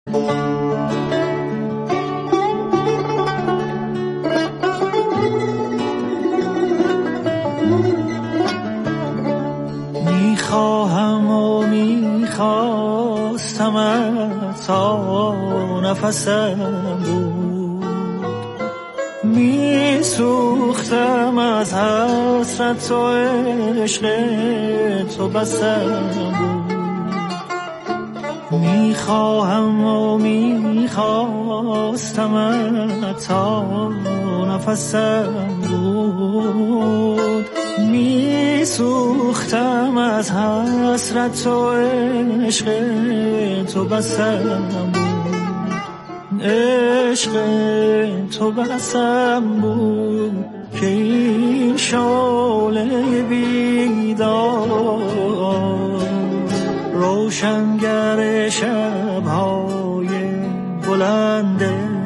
میخواهم و میخواستم تا نفسم بود، میسوختم از حسرت و عشق تو بسم بود. میخواهم و میخواستم تا نفسم بود، میسوختم از حسرت و عشق تو بسم بود. عشق تو بسم بود که این شعله بیدار روشنگر شب‌های بلند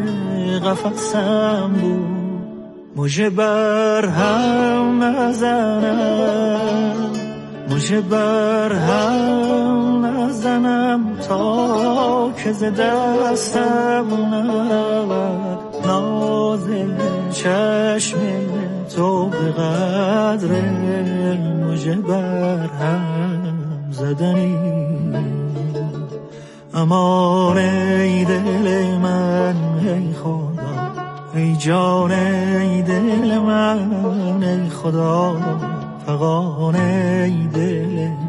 قفسم بود. مژه بر هم نزنم، مژه بر هم نزنم تا که ز دستم نرود ناز چشم تو به قدر مژه بر هم زدنی. امان ای دل من ای خدا، ای جان ای دل من ای خدا، فغان ای دل من.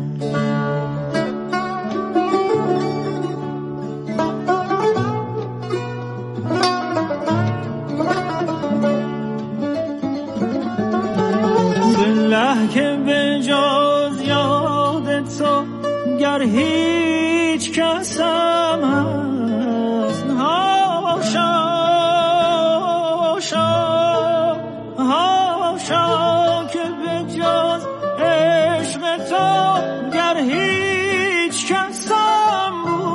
بالله که به جز یاد تو گر هیچ کسم هست، هاشا هاشا که به جز عشق تو گر هیچ کسم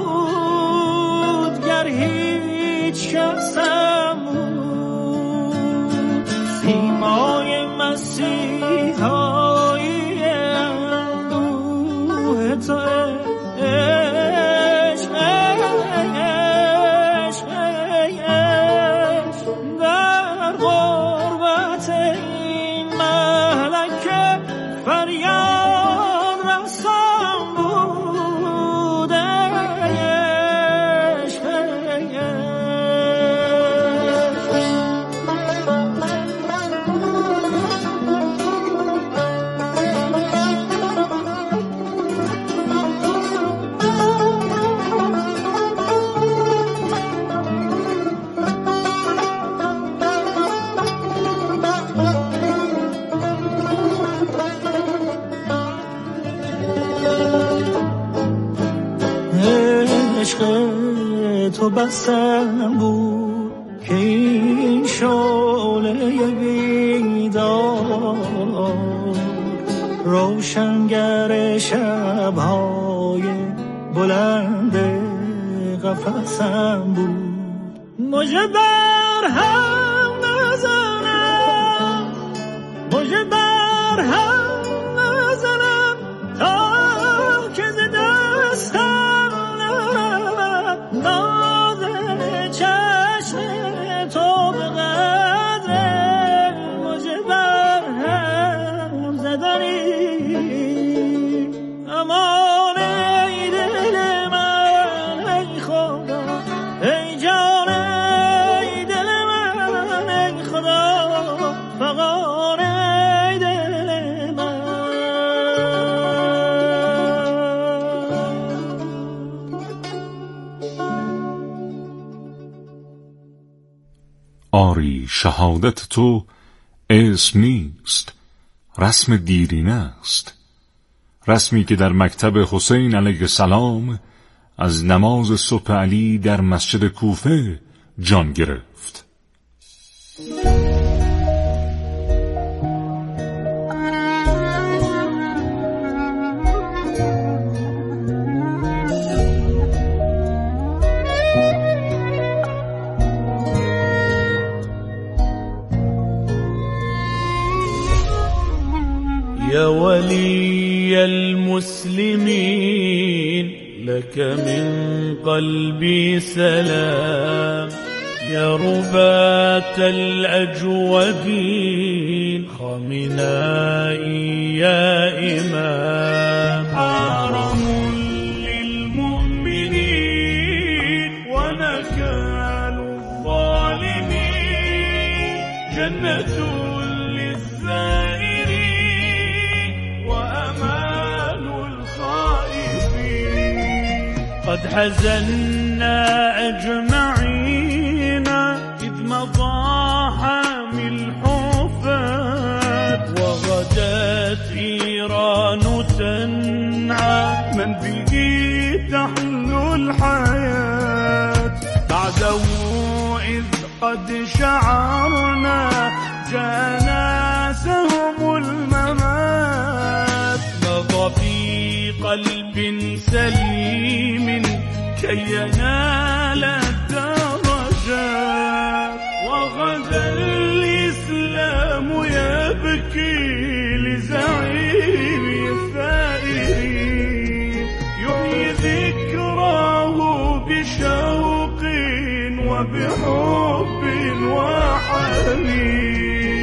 بود، گر هیچ کسم بود. سیمای مسیحایی اندوه تو عشق در غربت این مهلکه فریاد رسم بود. عشق تو بسم بود که این شعله بیدار روشنگر شب‌های بلند قفسم بود. مژه بر هم نزنم، مژه بر هم نزنم تا که ز دستم نرود ناز چشم تو به قدر مژه بر هم زدنی. امان ای دل من ای خدا، ای جان ای دل من ای خدا، فغان ای دل من. آری شهادت تو اسم نیست، رسم دیرینه است، رسمی که در مکتب حسین علیه السلام از نماز صبح علی در مسجد کوفه جان گرفت. يا ولي المسلمين لك من قلبي سلام يا ربات الأجودين خامنائي يا إمام حرم للمؤمنين ونكال الظالمين جنة للزائرين وأمان الخائفين قد حزنا أجمعين إذ مضى حامي الحفاة وغدت إيران تنعى من به تحلو الحياة بعده إذ قد شعرنا جانا سهم الممات مضى في قلب سليم كي ينال الدرجات وغدا الإسلام يبكي لزعيم الثائرين يحيي ذكراه بشوق وبحب وحنين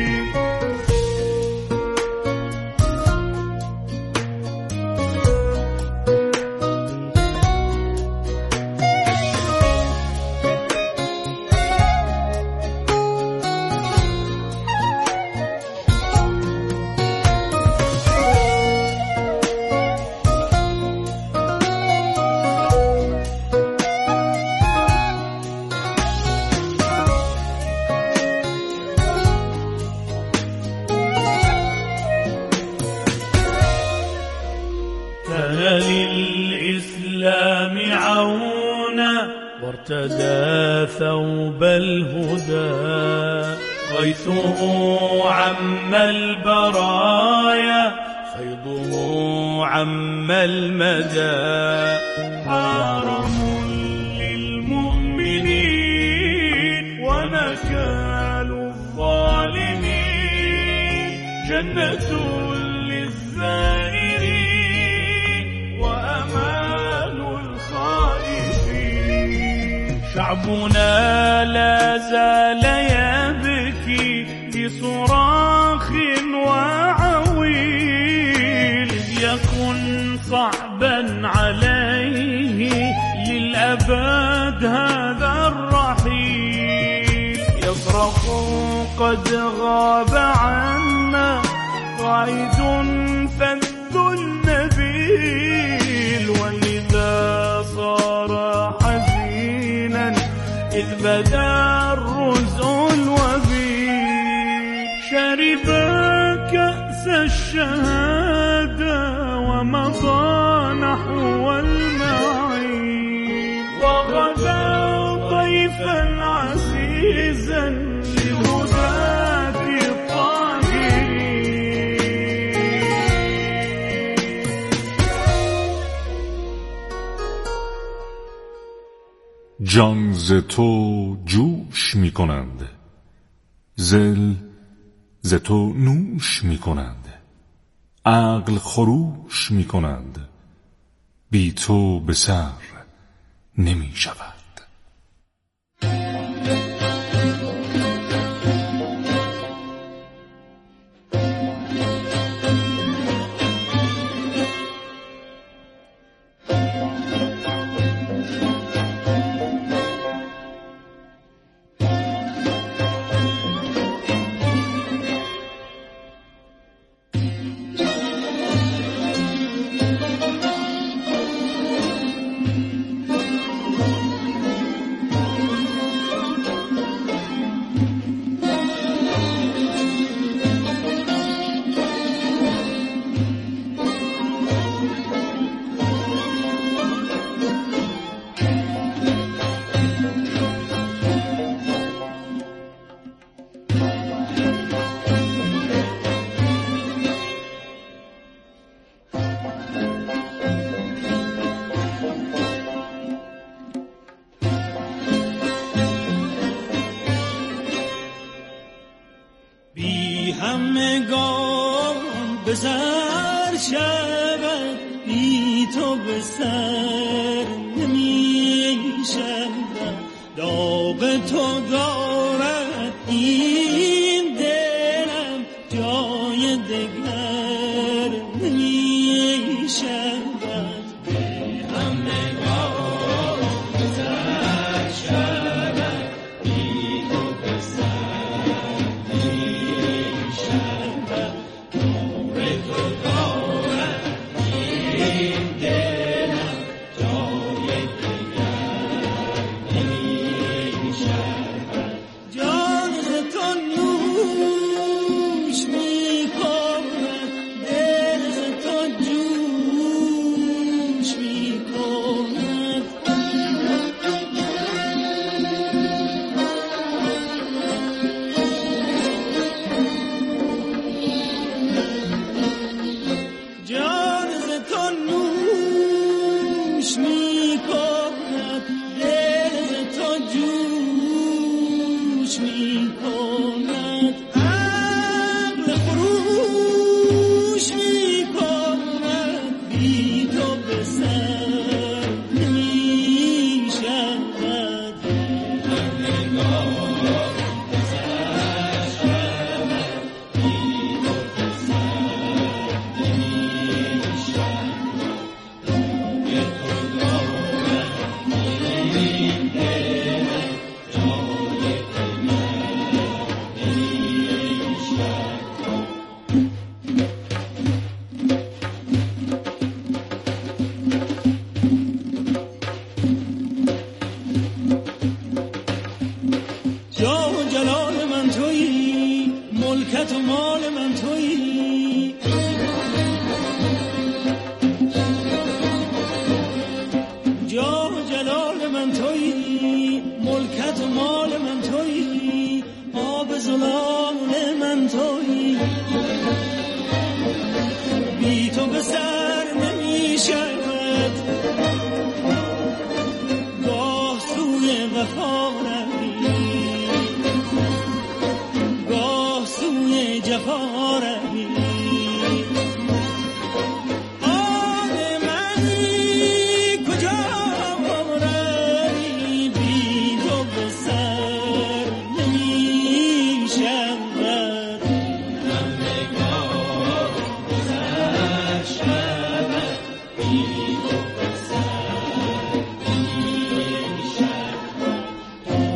للإسلام عونا وارتدى ثوب الهدى غيثه عم البرايا فيضه عم المدى حرم للمؤمنين ونكال الظالمين جنة للزائرين وأمان الخائفين شعبنا لا زال يبكي بصراخ وعويل يكن صعبا عليه للأبد هذا الرحيل يصرخ قد غاب عنا قائد فذ النبيل ولذا صار حزينا إذ بدا الرزء الوبيل شرب كأس الشهادة ومضى نحو المعين وغدا ضيفا عزيزا للهداة جان ز تو جوش می کنند زل ز تو نوش می کنند عقل خروش می کنند بی تو به سر نمی شود همگان به سر شود بی تو به سر نمی شود داغ تو دارد این دلم جای دگر نمی شود هم نگاه بزر شود بی تو بزر نمی شود داغ تو دارد این دلم جای دگر نمی شود جان تو نوش می کند دل تو جوش می کند جان تو نوش می کند دل تو جوش می کند عقل خروش می کند بی تو به سر نمی شود هم نگاه بزر شود بی تو به سر نمی شود داغ تو دارد این دلم جای دگر نمی شود جاه و جلال من تویی ملکت و مال من تویی جاه و جلال من تویی ملکت و مال من تویی آب زلال من تویی بی تو به سر نمی شود گاه سوی وفا روی گاه سوی جفا روی آن منی کجا روی بی تو به سر نمی شود هم نگاه بزر شود بی تو به سر نمی شود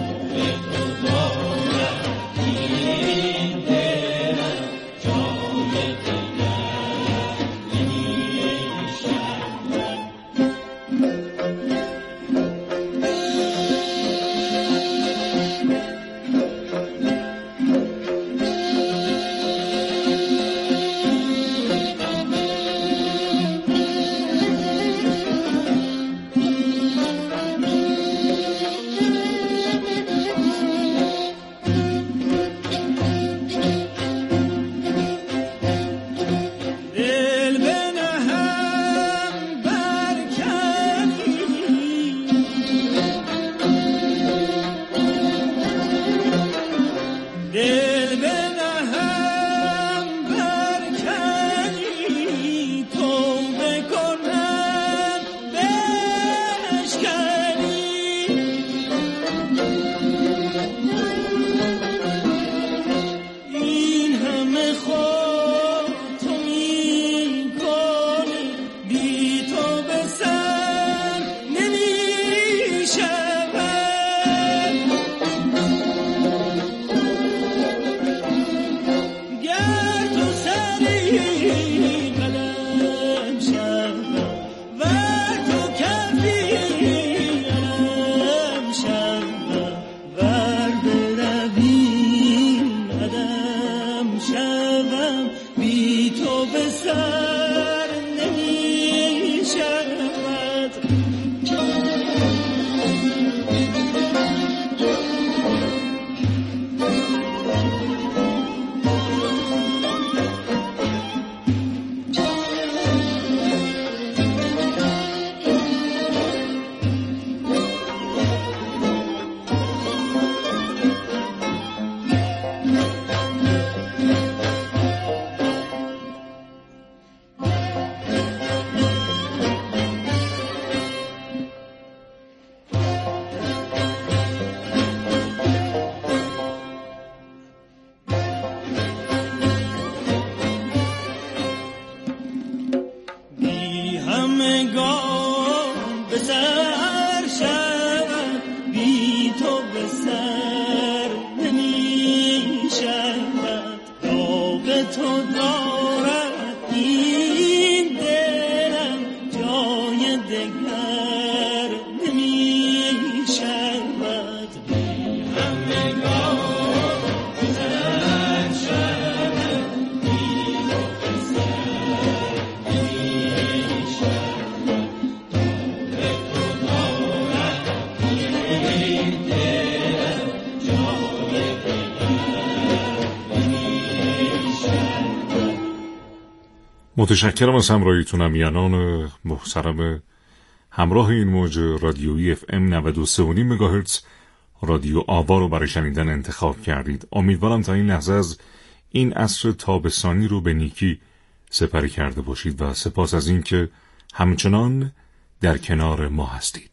متشکرم از همراهیتون امیانان محترم همراه این موج رادیویی FM 93.5 مگاهرتز رادیو آوا رو برای شنیدن انتخاب کردید. امیدوارم تا این لحظه از این عصر تابستانی رو به نیکی سپری کرده باشید و سپاس از این که همچنان در کنار ما هستید.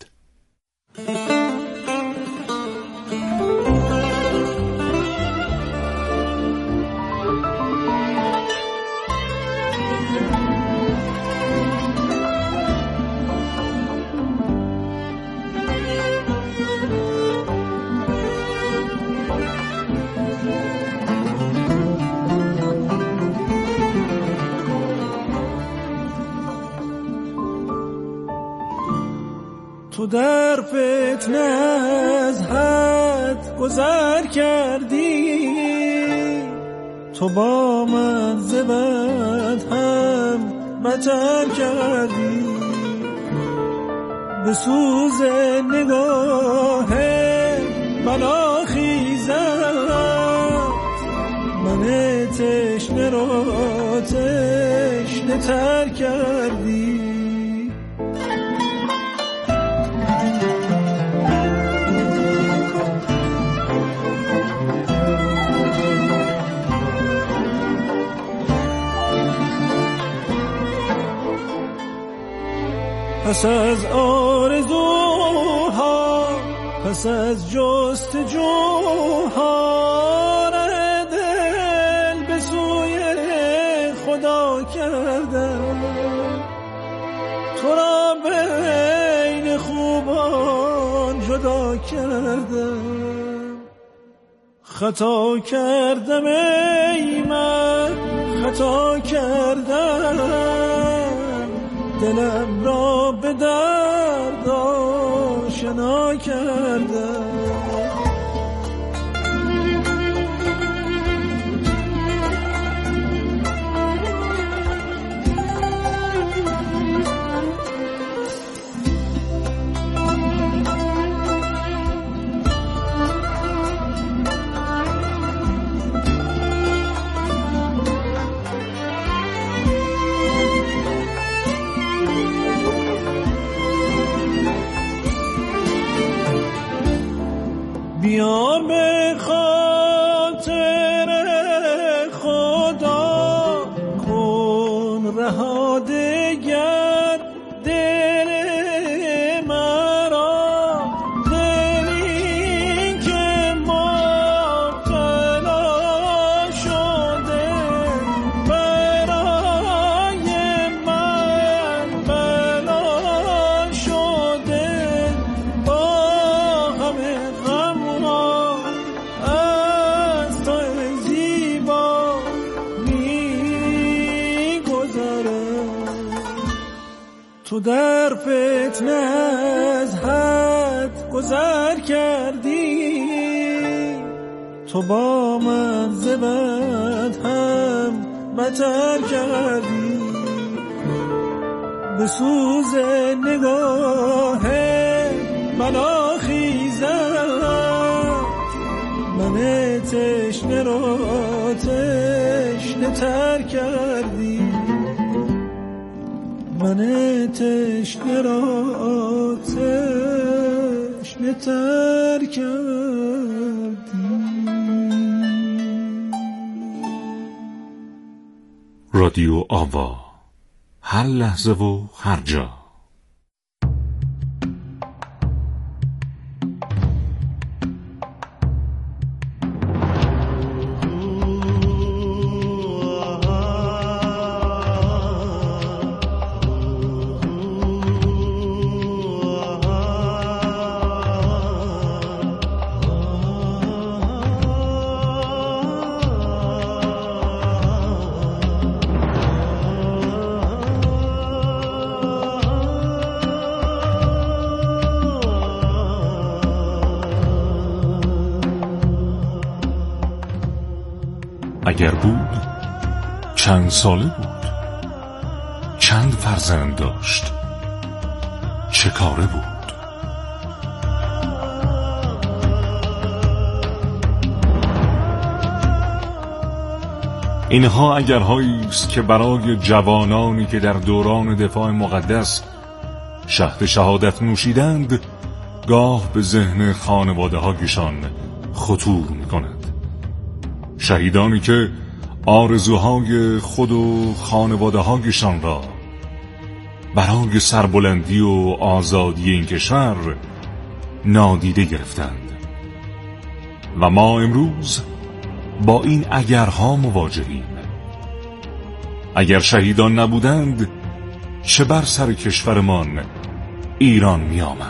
تو در فتنه از حد گذر کردی، تو با من ز بد هم بتر کردی، به سوز نگاه بلاخیزت من تشنه را تشنه تر کردی. پس از آرزوها، پس از جستجوها، ره دل به سوی خدا کردم، تو را بین خوبان جدا کردم. خطا کردم ای من، خطا کردم، دلم را به درد آشنا کردم. بیا به خاطر خدا کن رها دگر دل مرا، دلی که مبتلا شده برای من بلا شده، با همه تو در فتنه از حد گذر کردی، تو با من ز بد هم بتر کردی، به سوز نگاه بلاخیزت من تشنه را تشنه تر کردی، من تشنه را تشنه تر کردی. رادیو آوا، هر لحظه و هر جا. اگر بود چند ساله بود، چند فرزند داشت، چه کاره بود. اینها اگرهایی است که برای جوانانی که در دوران دفاع مقدس شهد شهادت نوشیدند گاه به ذهن خانواده هایشان خطور می کند. شهیدانی که آرزوهای خود و خانواده هایشان را برای سربلندی و آزادی این کشور نادیده گرفتند و ما امروز با این اگرها مواجهیم. اگر شهیدان نبودند چه بر سر کشورمان ایران می آمد؟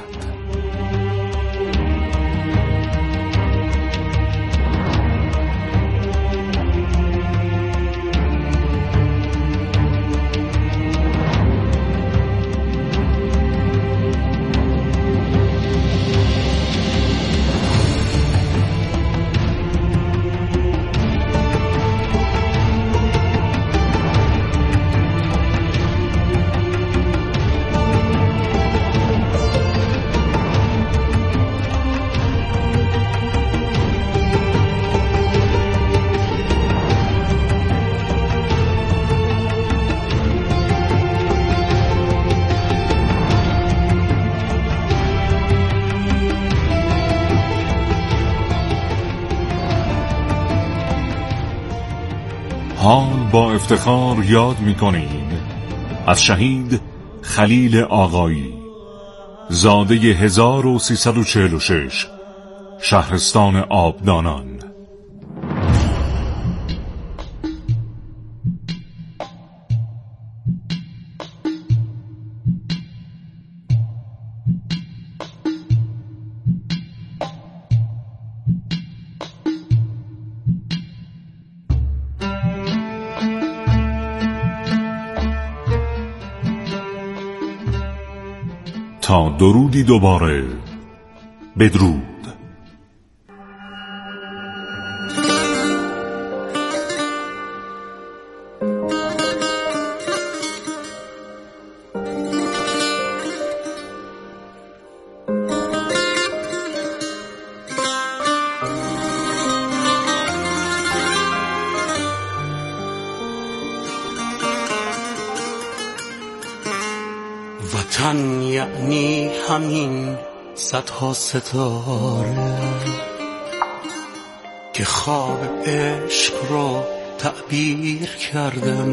حال با افتخار یاد می‌کنیم از شهید خلیل آقایی، زاده 1346، شهرستان آبدانان. تا درودی دوباره، بدرود. وطن یعنی همین صدها ستاره که خواب عشق رو تعبیر کردم.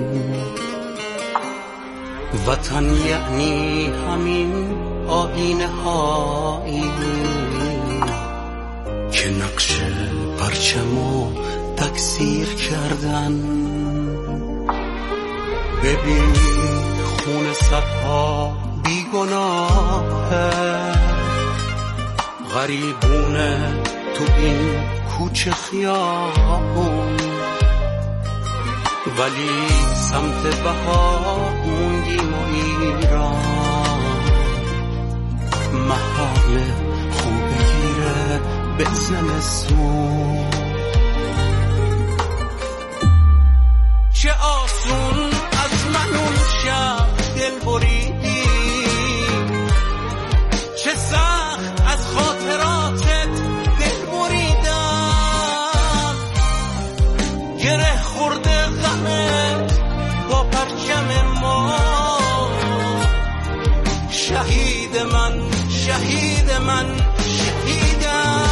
وطن یعنی همین آینه هایی که نقش پرچمو تکثیر کردن. ببین خون صدها بیگناهه غریبونه تو این کوچه خیابون، ولی سمت بهار موندیم و ایران محاله خوب بگیره به زمستون. چه آسون از من اون شب دل بریدی، چه سخت از خاطراتت دل بریدم. گره خورده غمه با پرچم ما، شهید من شهید من شهیدم.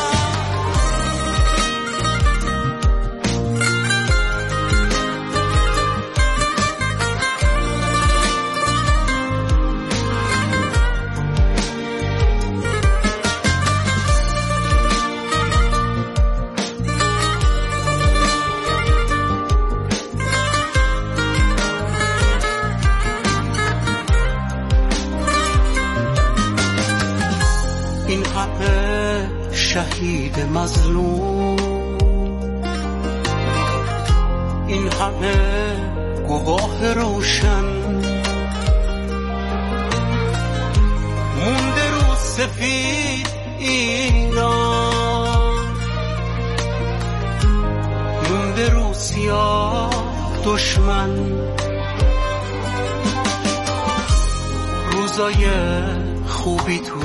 این همه شهید مظلوم، این همه گواه روشن مونده رو سفید ایران، مونده رو سیاه دشمن. روزای خوبی تو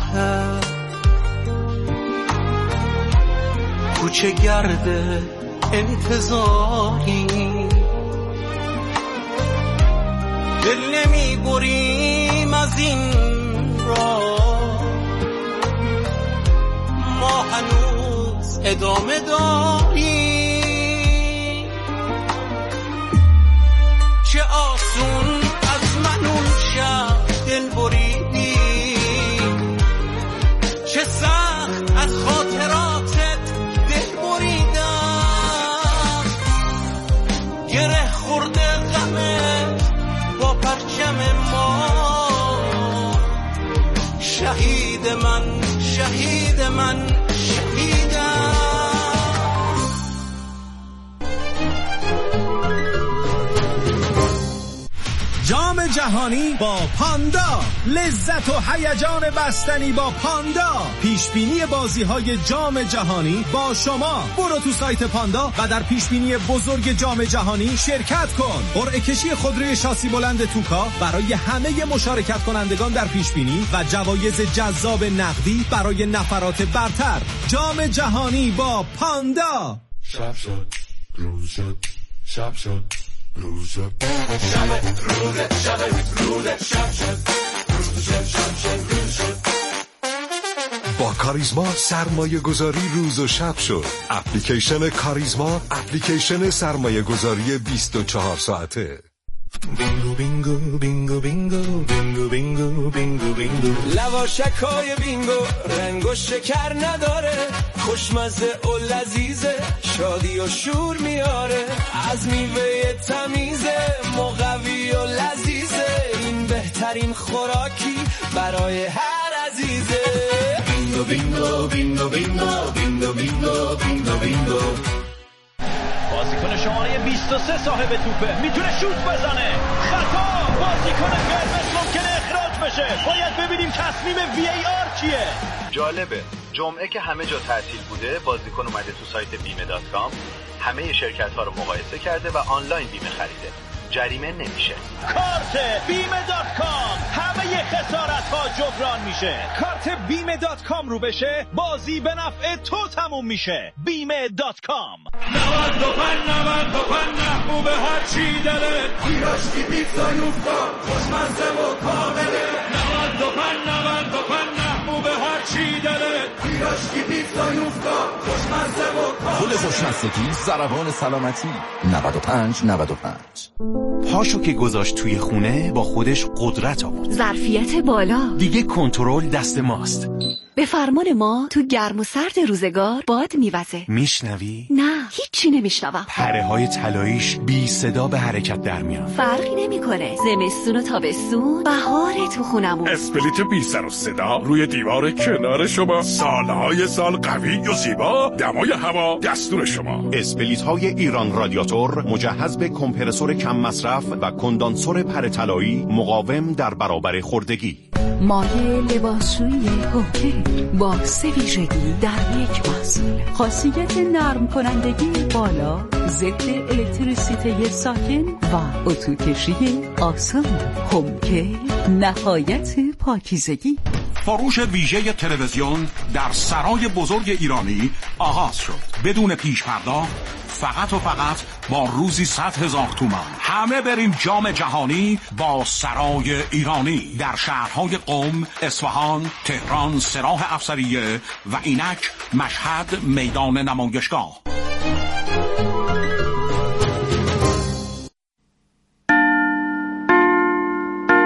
راهه، کوچه گرده انتظاری، دل نمی بریم از این راه، ما هنوز ادامه داریم. چه آسون از من اون شب دل بریدی، چه سخت از خاطراتت دل بریدم، گره خورده غمه با پرچم ما. شهید من، شهید من، شهیدم. جام جهانی با پاندا، لذت و هیجان بستنی با پاندا. پیشبینی بازی‌های جام جهانی با شما. برو تو سایت پاندا و در پیشبینی بزرگ جام جهانی شرکت کن. قرعه کشی خودروی شاسی بلند توکا برای همه مشارکت کنندگان در پیشبینی و جوایز جذاب نقدی برای نفرات برتر. جام جهانی با پاندا. شب شد، روز شد، شب شد، روز شد، با کاریزما سرمایه گذاری روز و شب شد. اپلیکیشن کاریزما، اپلیکیشن سرمایه گذاری 24 ساعته. بینگو بینگو بینگو بینگو بینگو بینگو بینگو بینگو، لواشکای بینگو رنگ و شکر نداره، خوشمزه و لذیذه، شادی و شور میاره، از میوه تمیزه، مقوی و لذیذه، این بهترین خوراکی برای هر عزیزه. بینگو بینگو بینگو بینگو بینگو بینگو بینگو بینگو. بازیکن شماره 23 صاحب توپه، میتونه شوت بزنه، خطا، بازیکن قرمز ممکنه اخراج بشه. باید ببینیم تصمیم VAR چیه. جالبه جمعه که همه جا تعطیل بوده، بازیکن اومده تو سایت بیمه.com، همه شرکت‌ها رو مقایسه کرده و آنلاین بیمه خریده. جریمه نمیشه. کارت بیمه.com، همه خسارت‌ها جبران میشه. کارت بیمه.com رو بشه، بازی به نفع تو تموم میشه. بیمه.com. 95 محبوب هر چی داره، پیراشکی پیتزا یوفا خوشمزه و کامله. 95 محبوب هر چی داره، پیراشکی پیتزا یوفا خوشمزه و کامله. گل خوشمزگی، ضربان سلامتی. 95. پاشو که گذاشت توی خونه با خودش قدرت آورد. ظرفیت بالا. دیگه کنترل دست ماست. به فرمان ما تو گرم و سرد روزگار باد میوزه. میشنوی؟ نه، هیچی نمیشنوم. پره‌های طلاییش بی صدا به حرکت در میان. فرقی نمیکنه. زمستون و تابستون، بهار تو خونمون. اسپلیت بی سر و صدا روی دیوار کنار شما، سالهای سال قوی و زیبا، دمای هوا دستور شما. اسپلیت های ایران رادیاتور مجهز به کمپرسور کم مصرف و کندانسور پر طلایی مقاوم در برابر خوردگی. مایع لباسشویی هوکه با 3 ویژگی در یک محصول. خاصیت نرم کنندگی بالا، ضد الکتریسیته ساکن و اتوکشی آسان. هوکه نهایت پاکیزگی. فروش ویژه تلویزیون در سرای بزرگ ایرانی آغاز شد. بدون پیش پرداخت، فقط و فقط با روزی 100,000 تومان. همه بریم جام جهانی با سرای ایرانی در شهرهای قم، اصفهان، تهران، سراح افسریه و اینک مشهد میدان نمایشگاه.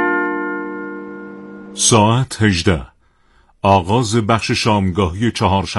ساعت 18. آغاز بخش شامگاهی 4